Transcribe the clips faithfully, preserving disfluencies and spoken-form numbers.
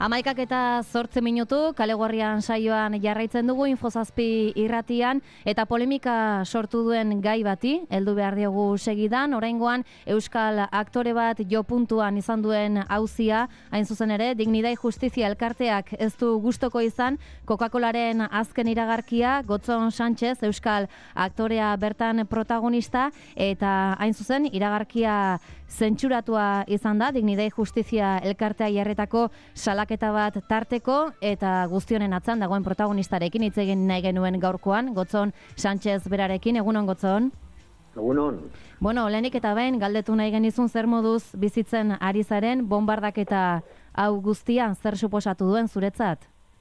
Amaikak eta zortze minutu, Kaleguarrian saioan jarraitzen dugu Infozazpi irratian, eta polemika sortu duen gai bati, heldu behar diogu segidan, oraingoan euskal aktore bat jo puntuan izan duen auzia, hain zuzen ere, Dignidad y Justizia elkarteak ez du gustoko izan, Coca-Colaren azken iragarkia, Gotzon Sánchez, euskal aktorea bertan protagonista, eta hain zuzen, iragarkia zentsuratua izan da, Dignidad y Justizia elkartea jarretako salaketa bat tarteko, eta guztionen atzan dagoen protagonistarekin hitz egin nahi genuen gaurkoan, Gotzon Sánchez berarekin. Egunon, Gotzon? Egunon. Bueno, lehenik eta behin, galdetu nahi genizun zer moduz bizitzen ari zaren, bombardaketa hau guztia, zer suposatu duen zuretzat?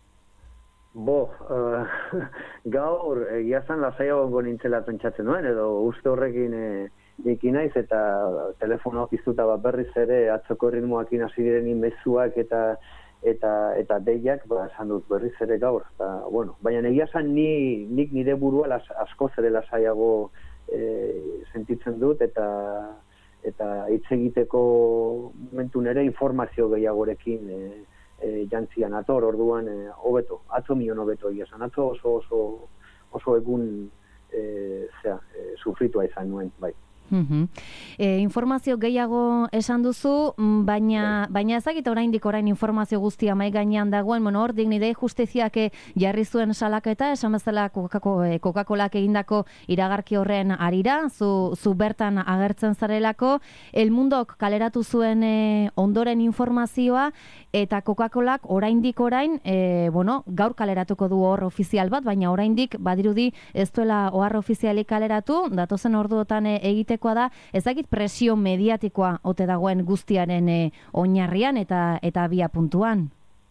Bo, uh, gaur, egia zan lasaiago nintzela pentsatzen duen, edo uste horrekin eh, Eki naiz eta telefonoa piztuta bat berriz ere atzoko ritmoakin hasi direnin mezuak eta eta eta deiak, ba, esan dut berriz ere gaur. Eta, bueno, baina egia esan ni, nik nire burua las, askoz ere lasaiago e, sentitzen dut eta eta hitz egiteko momentu nere informazio gehiagorekin e, e, jantzian ator, orduan hobeto, e, atzo mion hobeto egia esan, atzo oso oso, oso egun e, zera, e, sufritua izan nuen, bai. Uh-huh. E, informazio gehiago esan duzu, baina baina ezagit oraindik orain informazio guztia mai gainean dagoen, bueno, hor Dignidad y Justiziak jarri zuen salaketa, esan bezala Coca-Colak egindako iragarki horren arira, zu, zu bertan agertzen zarelako, El Mundok kaleratu zuen e, ondoren informazioa, eta Coca-Colak oraindik orain, e, bueno, gaur kaleratuko du hor ofizial bat, baina oraindik badirudi ez duela ohar ofizialik kaleratu, datozen orduotan e, egite da, ezagit presio mediatikoa ote dagoen guztiaren e, oinarrian eta eta abia puntuan.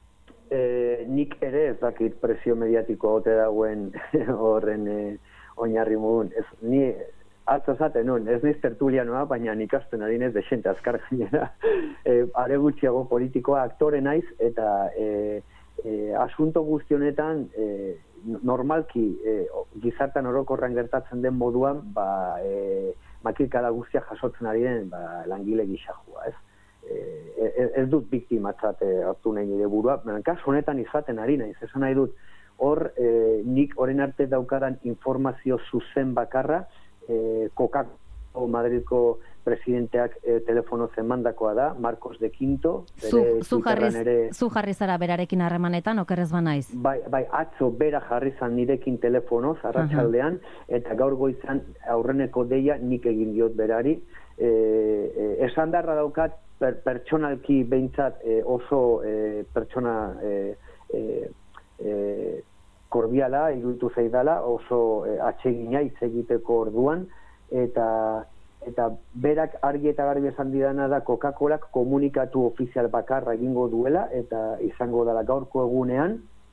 E, nik ere ez dakit presio mediatikoa ote dagoen horren e, oinarri modun. Ez, ni atzo zaten nun, ez niz tertulianoa, baina nik asten adinez desente azkar gainera. E, are gutxiago politikoa aktore naiz eta e, e, asunto guztionetan e, normalki e, gizartan orokorran gertatzen den moduan, ba e, makilkada guztia jasotzen ari den ba, langile gixajua, ez? E, ez, ez dut biktimatzat hartu nahi nire burua, baina kasu honetan izaten ari naiz, esan nahi dut, hor e, nik orain arte daukadan informazio zuzen bakarra, e, Coca-Cola Madridko presidenteak e, telefono zemandakoa da, Marcos de Quinto. Zu, zu, jarriz, ere, zu jarri zara berarekin harremanetan, okerrez banaiz? Bai, bai, atzo bera jarri zan nirekin telefonoz, arratsaldean, eta gaur goizan aurreneko deia nik egin diot berari. E, e, esan darra daukat, per, pertsonalki behintzat e, oso e, pertsona e, e, e, kordiala, iruditu zaidala, oso e, atsegina hitz egiteko orduan, eta eta berak argi eta garbi esan didana da Coca-Colak komunikatu ofizial bakarra egingo duela eta izango dela gaurko egunean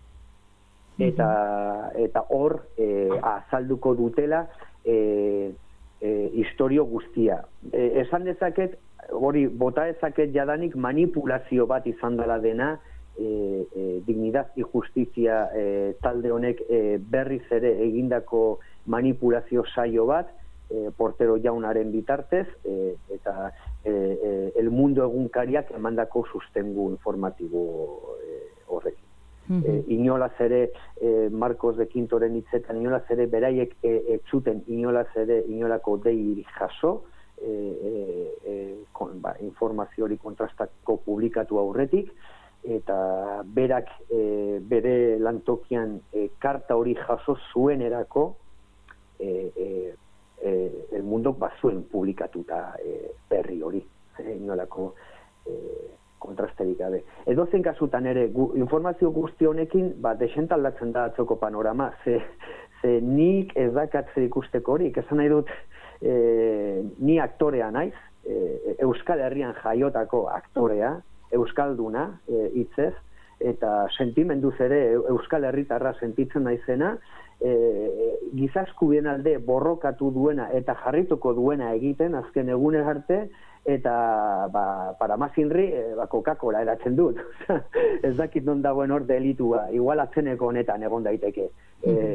eta eta hor e, azalduko dutela e, e, historio guztia. E, esan dezaket, hori bota dezaket jadanik manipulazio bat izan dela dena e, e, Dignidad y Justizia e, talde honek e, berriz ere egindako manipulazio saio bat, E, portero jaunaren bitartez e, eta e, e, El Mundo egunkariak emandako sustengu informatibo e, horrekin. Mm-hmm. e, inolaz ere e, Marcos de Quintoren hitzetan inolaz ere beraiek e, etzuten inolaz ere inolako dei jaso e, e, e, kon, ba, informazio hori kontrastako publikatu aurretik eta berak e, bere lantokian e, karta hori jaso zuenerako e, e, Eh, El Mundok bazuen publikatuta eh, berri hori, eh, inolako eh, kontrasterik gabe. Edo zen kasutan ere, gu, informazio guzti honekin, ba, desentaldatzen da atzoko panorama, ze, ze nik ez dakatze ikusteko hori, esan nahi dut, eh, ni aktorea naiz, eh, Euskal Herrian jaiotako aktorea, Euskalduna eh, hitzez, eta sentimenduz ere Euskal Herritarra sentitzen naizena, E, giza eskubideen alde borrokatu duena eta jarrituko duena egiten azken egunez arte eta ba, para más inri e, ba, Coca-Cola eratzen dut ez dakit non dagoen hor delitua igual atzeneko honetan egon daiteke e, e,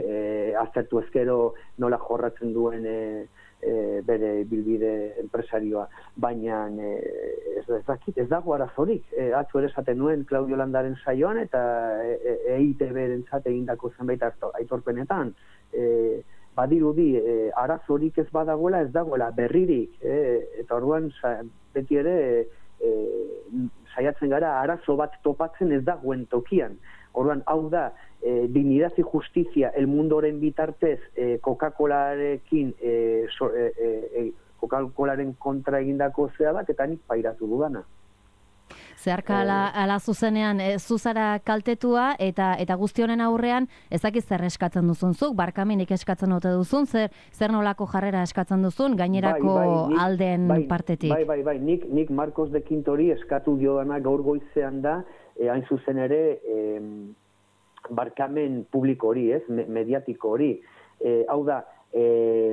e, aztertu ezkero nola jorratzen duen e, e, bere bilbide enpresarioa, baina e, ez, ez, dakit, ez dago arazorik. E, atzo ere esaten nuen Claudio Landaren saioan eta E I T B-rentzat egindako zenbait aitorpenetan. E, badirudi e, arazorik ez badagoela, ez dagoela berririk, e, eta orduan beti ere e, saiatzen gara arazo bat topatzen ez dagoen tokian. Orduan, hau da, e, dignidad y justizia el mundoren bitartez e, Coca-Colarekin e, so, e, e, Coca-Colaren kontra egindako zea bat, eta nik pairatu dudana. Zeharka ala, ala zuzenean e, zuzara kaltetua eta eta guzti honen aurrean ezakiz zer eskatzen duzun zuk, barkaminik eskatzen ote duzun, zer zer nolako jarrera eskatzen duzun gainerako bai, bai, nik, alden bai, partetik. Bai, bai, bai, nik, nik Marcos de Quintori eskatu diodana gaur goizean da, e, hain zuzen ere e, barkamen publiko hori, ez, mediatiko hori. E, hau da, e,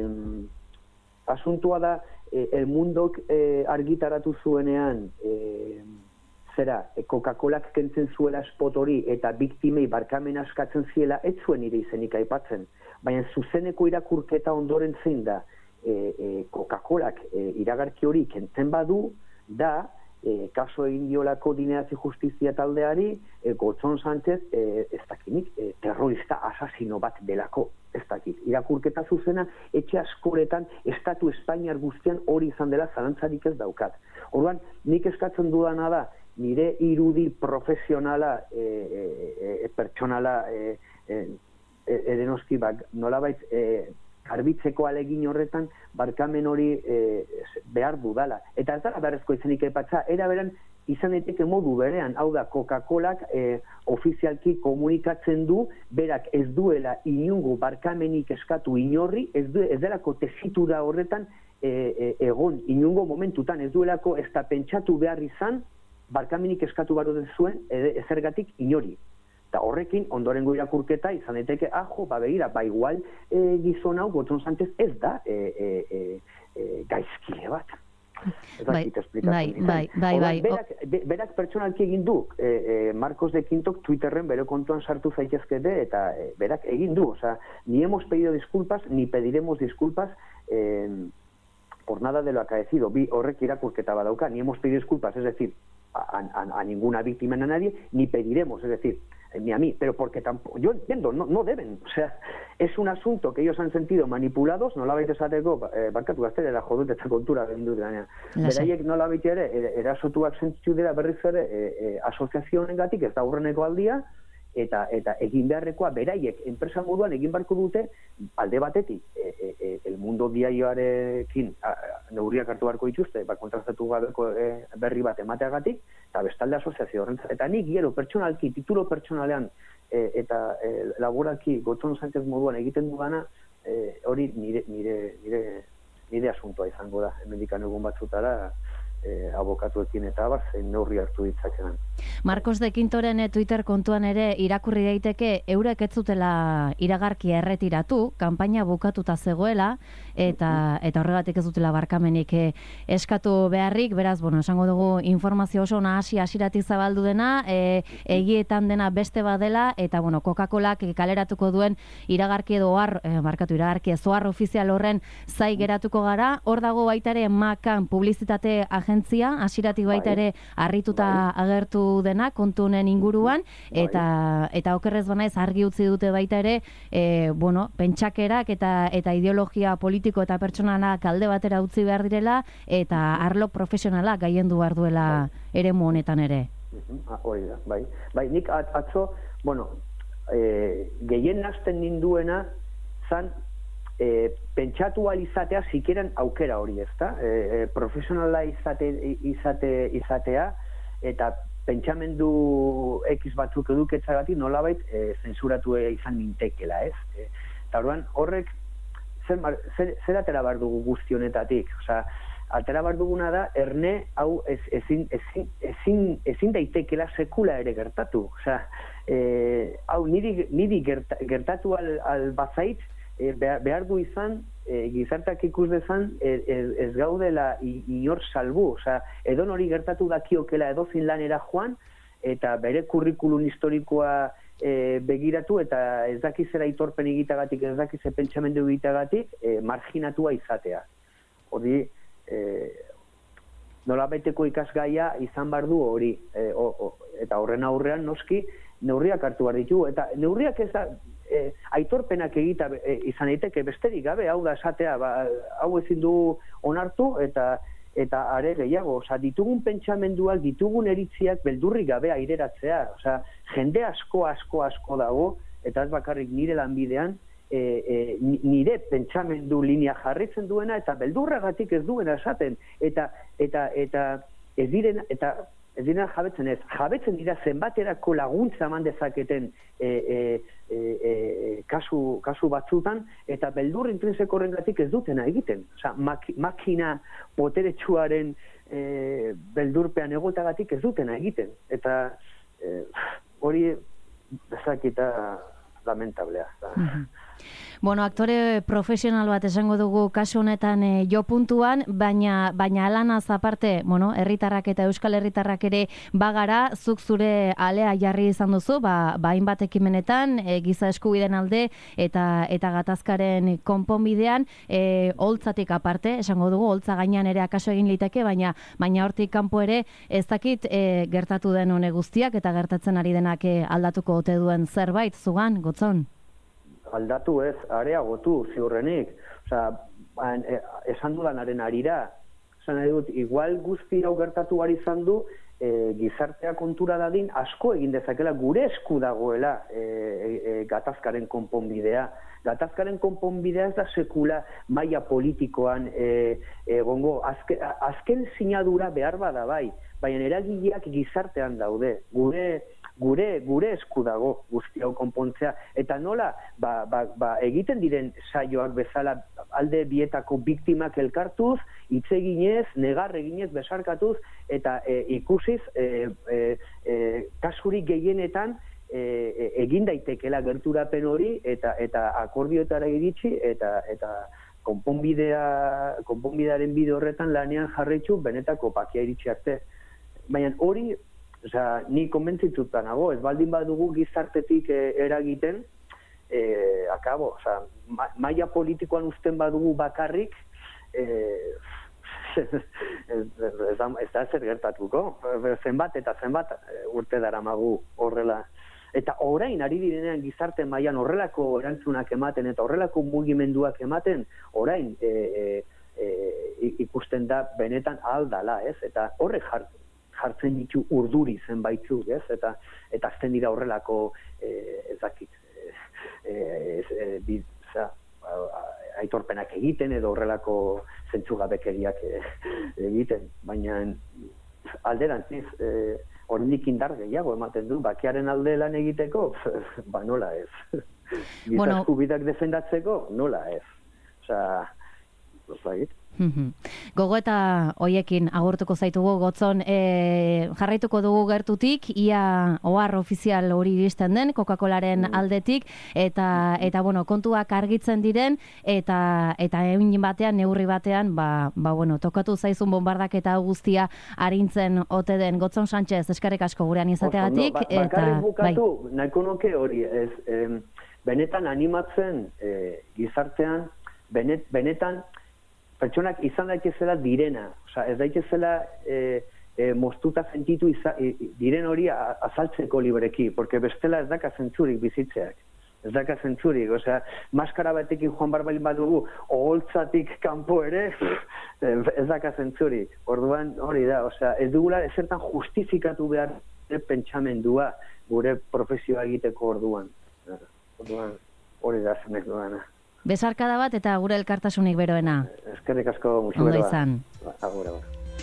asuntua da, e, El Mundok e, argitaratu zuenean, e, zera, Coca-Colak kentzen zuela spot hori eta biktimei barkamen askatzen ziela, ez zuen nire izenik aipatzen. Baina zuzeneko irakurketa ondoren zein da, e, e, Coca-Colak e, iragarki hori kentzen badu, da, e, kaso egin diolako Dignidad y Justizia taldeari, e, Gotzon Sánchez, e, ez dakinik, e, terrorista asasino bat delako, ez dakit. Irakurketa zuzena, etxe askoretan, estatu Espainiar guztian hori izan dela zalantzarik ez daukat. Orduan, nik eskatzen dudana da, nire irudi profesionala, e, e, e, pertsonala, e, e, edenoski, bak, nolabait, e, garbitzeko alegin horretan, barkamen hori e, behar dudala. Eta ez dara beharrezko izenik aipatza, era beran, izan daiteke modu berean, hau da, Coca-Colak e, ofizialki komunikatzen du, berak ez duela inungo barkamenik eskatu inorri, ez, du, ez delako tesitura horretan e, e, egon inungo momentutan, ez duelako ez da pentsatu behar izan, barkamenik eskatu baro zuen ezergatik inori. Eta horrekin, ondorengo irakurketa izan daiteke, ah, jo, ba begira, ba igual e, gizon hau, Gotzon Sánchez ez da e, e, e, e, gaizkile bat. Bai, bai, bai, bai, bai. Berak, be, berak pertsonalki egin du, e, e, Marcos de Quintok Twitterren bere kontuan sartu zaitezkete, eta e, berak egin du. Osea, ni hemos pedido disculpas, ni pediremos disculpas, eh, por nada de lo acaecido. Bi horrek irakurketa badauka, ni hemos pedido disculpas, es decir, A, a, a ninguna víctima, a nadie, ni pediremos, es decir, eh, ni a mí, pero porque tampoco, yo entiendo, no, no deben, o sea, es un asunto que ellos han sentido manipulados, no la baita esateko, eh, barkatu gaztelera jodut eta kontura bendu dira, beraiek no la baita ere, erasotuak sentitu dira berriz ere, eh, eh, asoziazionengatik ez da aurreneko aldia, eta eta egin beharrekoa beraiek enpresa moduan egin beharko dute alde batetik e, e, e, El Mundo diarioarekin neurriak hartu beharko dituzte, ba, kontratatu gabeko e, berri bat emateagatik, eta bestalde asoziazio horrentzat. Eta nik gero pertsonalki, titulo pertsonalean e, eta e, laboralki Gotzon Sánchez moduan egiten dugana, e, hori nire, nire, nire, nire asuntoa izango da, hemendikan egun batzutara, Eh, abokatuekin eta abar, zein neurri hartu ditzakenan. Marcos de Quintoren Twitter kontuan ere irakurri daiteke eurek ez zutela iragarki erretiratu, kanpaina bukatuta zegoela, eta eta horregatik ez dutela barkamenik eh, eskatu beharrik, beraz, bueno, esango dugu informazio oso nahasi hasiratik zabaldu dena, eh, egietan dena beste badela, eta bueno, Coca-Colak kaleratuko duen iragarki edo har, eh, barkatu iragarki ezoar ofizial horren zai geratuko gara, hor dago baita ere Macan publizitate agentzia, hasiratik baita ere harrituta agertu dena kontunen inguruan, eta eta okerrez banaiz argi utzi dute baita ere, e, bueno, pentsakerak eta eta ideologia politiko eta pertsonalak alde batera utzi behar direla, eta arlo profesionala gaiendu behar duela eremu honetan ere. Hori da, bai. Bai, nik atzo, bueno, e, gehien nazten ninduena zan E, pentsatu alizatea zikeren aukera hori, ezta? E, e, profesionala izate, izate, izatea eta pentsamendu X batzuk eduketzagatik nolabait e, zensuratu izan nintekela, ez? E, eta orduan horrek zer, zer, zer atera behar dugu guzti honetatik? Osea, atera behar duguna da, erne hau ez, ezin, ezin, ezin, ezin daitekela sekula ere gertatu. Osea, e, hau niri, niri gerta, gertatu al, al bazait, E, behar, behar du izan, e, gizartak ikus dezan, e, e, ez gaudela inor salbu. Osea, edon hori gertatu dakiokela edozin lanera joan, eta bere kurrikulun historikoa e, begiratu eta ez dakizera aitorpen egitagatik, ez dakize pentsamendu egitagatik, e, marginatua izatea. Hori, e, nolabeteko ikasgaia izan behar du hori, e, o, o, eta horren aurrean noski neurriak hartu behar ditu, eta neurriak ez da, e, aitorpenak egita e, izan daiteke besterik gabe, hau da esatea, ba, hau ezin du onartu, eta eta are gehiago, oza, ditugun pentsamenduak, ditugun eritziak beldurrik gabe aireratzea, oza, jende asko, asko, asko dago, eta ez bakarrik nire lanbidean, e, e, nire pentsamendu linea jarritzen duena, eta beldurragatik ez duena esaten, eta, eta, eta ez diren, eta ez diren jabetzen ez, jabetzen dira zenbaterako laguntza eman dezaketen e, e, e, e, kasu, kasu batzutan, eta beldur intrinseko horrengatik ez dutena egiten. Osa, mak, makina boteretsuaren e, beldurpean egotagatik ez dutena egiten. Eta e, hori ezakita lamentablea. Mm-hmm. Bueno, aktore profesional bat esango dugu kasu honetan e, jo puntuan, baina baina alanaz aparte, bueno, herritarrak eta euskal herritarrak ere bagara, zuk zure alea jarri izan duzu, ba ba hainbat ekimenetan, e, giza eskubideen alde eta eta gatazkaren konponbidean, e, holtzatik aparte, esango dugu, holtza gainean ere akaso egin liteke, baina baina hortik kanpo ere ez dakit e, gertatu den hone guztiak eta gertatzen ari denak e, aldatuko ote duen zerbait zugan, Gotzon? Aldatu ez, areagotu, ziurrenik. Osea, esan dudanaren arira. Esan nahi dut, igual guzti hau gertatu ari izan du, e, gizartea kontura dadin, asko egin dezakela, gure esku dagoela e, e, gatazkaren konponbidea. Gatazkaren konponbidea ez da sekula maila politikoan e, egongo. Azke, azken sinadura behar bada bai, baina eragileak gizartean daude. Gure Gure, gure esku dago guzti hau konpontzea. Eta nola, ba, ba, ba, egiten diren saioak bezala alde bietako biktimak elkartuz, hitz eginez, negar eginez, besarkatuz, eta e, ikusiz, e, e, e, kasurik gehienetan e, egin daitekela gerturapen hori, eta eta akordioetara iritsi, eta eta konponbidea, konponbidearen bide horretan lanean jarraitzu benetako pakia iritsi arte. Baina hori, osea, ni konbentzituta nago, ez baldin badugu gizartetik e, eragiten, e, akabo, osea, ma, maila politikoan uzten badugu bakarrik, e, ez, ez, ez, ez da zer gertatuko, zenbat eta zenbat urte daramagu horrela. Eta orain ari direnean gizarte mailan horrelako erantzunak ematen eta horrelako mugimenduak ematen, orain e, e, e, ikusten da benetan aldala, ez? Eta horrek jartu. jartzen ditu urduri zenbaitzuk, ez? Eta eta azten dira horrelako e, ezakit, e, e, e, aitorpenak egiten edo horrelako zentzugabekeriak e, egiten, baina alderantziz, e, oraindik indar gehiago ematen du, bakearen alde lan egiteko, ba nola ez. Giza bueno, eskubideak defendatzeko, nola ez. Osea, lozagit. Gogo eta hoiekin agurtuko zaitugu, Gotzon, e, jarraituko dugu gertutik, ia ohar ofizial hori iristen den, Coca-Colaren mm. aldetik, eta, eta bueno, kontuak argitzen diren, eta eta egin batean, neurri batean, ba, ba, bueno, tokatu zaizun bombardaketa guztia arintzen ote den. Gotzon Sánchez, eskerrik asko gurean izateagatik. Ba, bakarrik bukatu, bai. Nahiko nuke hori, ez, em, benetan animatzen e, gizartean, benet, benetan, pertsonak izan daitezela direna, osea, ez daitezela e, e, moztuta sentitu iza, e, diren hori azaltzeko libreki, porque bestela ez daka zentzurik bizitzeak, ez daka zentzurik, osea, maskara batekin joan barbalin badugu, oholtzatik kanpo ere, ez daka zentzurik, orduan hori da, osea, ez dugula ezertan justifikatu behar pentsamendua gure profesioa egiteko orduan, orduan hori da zenek duana. Besarkada bat eta gure elkartasunik beroena. Eskerrik asko, musu beroa. Ondo izan. Agure,